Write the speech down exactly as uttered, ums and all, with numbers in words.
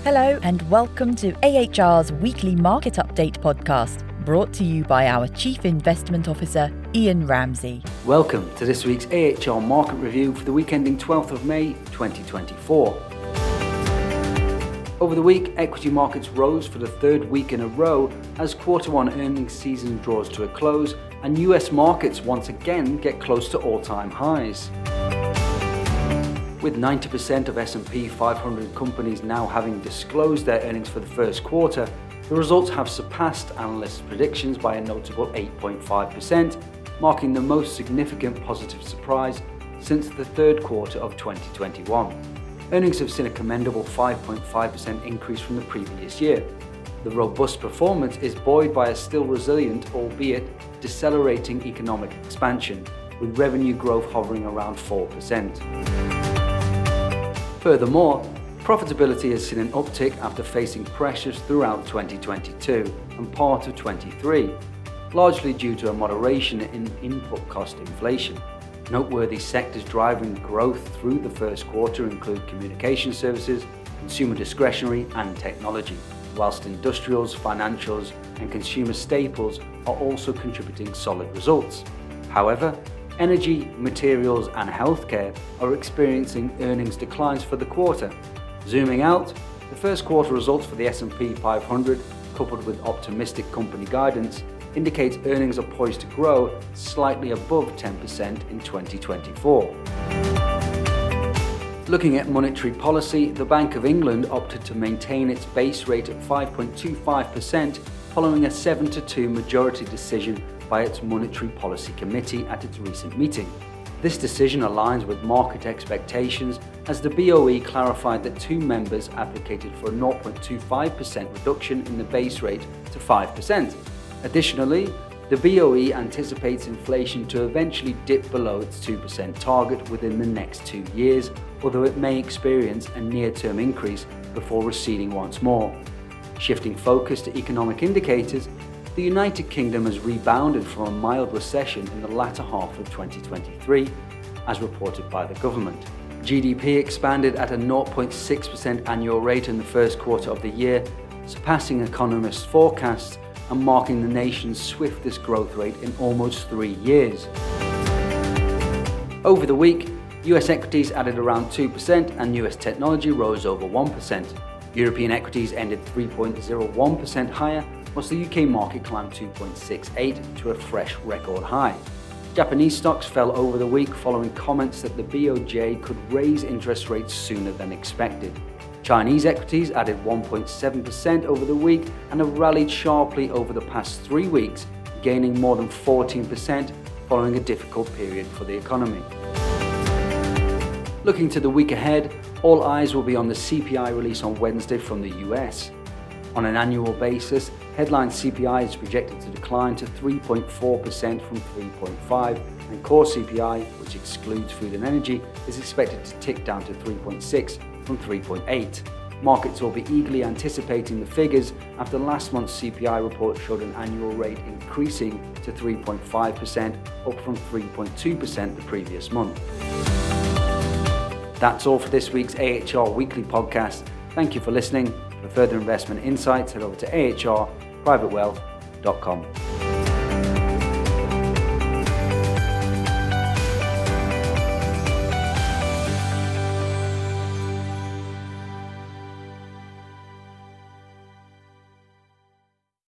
Hello and welcome to A H R's weekly market update podcast, brought to you by our Chief Investment Officer, Ian Ramsey. Welcome to this week's A H R market review for the week ending twelfth of May twenty twenty-four. Over the week, equity markets rose for the third week in a row as quarter one earnings season draws to a close and U S markets once again get close to all-time highs. With ninety percent of S and P five hundred companies now having disclosed their earnings for the first quarter, the results have surpassed analysts' predictions by a notable eight point five percent, marking the most significant positive surprise since the third quarter of twenty twenty-one. Earnings have seen a commendable five point five percent increase from the previous year. The robust performance is buoyed by a still resilient, albeit decelerating economic expansion, with revenue growth hovering around four percent. Furthermore, profitability has seen an uptick after facing pressures throughout twenty twenty-two and part of twenty-three, largely due to a moderation in input cost inflation. Noteworthy sectors driving growth through the first quarter include communication services, consumer discretionary and technology, whilst industrials, financials and consumer staples are also contributing solid results. However, energy, materials and healthcare are experiencing earnings declines for the quarter. Zooming out, the first quarter results for the S and P five hundred, coupled with optimistic company guidance, indicates earnings are poised to grow slightly above ten percent in twenty twenty-four. Looking at monetary policy, the Bank of England opted to maintain its base rate at five point two five percent following a seven to two majority decision by its Monetary Policy Committee at its recent meeting. This decision aligns with market expectations as the B O E clarified that two members advocated for a zero point two five percent reduction in the base rate to five percent. Additionally, the B O E anticipates inflation to eventually dip below its two percent target within the next two years, although it may experience a near-term increase before receding once more. Shifting focus to economic indicators, the United Kingdom has rebounded from a mild recession in the latter half of twenty twenty-three, as reported by the government. G D P expanded at a zero point six percent annual rate in the first quarter of the year, surpassing economists' forecasts and marking the nation's swiftest growth rate in almost three years. Over the week, U S equities added around two percent and U S technology rose over one percent. European equities ended three point zero one percent higher, whilst the U K market climbed two point six eight to a fresh record high. Japanese stocks fell over the week following comments that the B O J could raise interest rates sooner than expected. Chinese equities added one point seven percent over the week and have rallied sharply over the past three weeks, gaining more than fourteen percent following a difficult period for the economy. Looking to the week ahead, all eyes will be on the C P I release on Wednesday from the U S. On an annual basis, headline C P I is projected to decline to three point four percent from three point five percent, and core C P I, which excludes food and energy, is expected to tick down to three point six percent from three point eight percent. Markets will be eagerly anticipating the figures after last month's C P I report showed an annual rate increasing to three point five percent, up from three point two percent the previous month. That's all for this week's A H R Weekly Podcast. Thank you for listening. For further investment insights, head over to a h r private wealth dot com.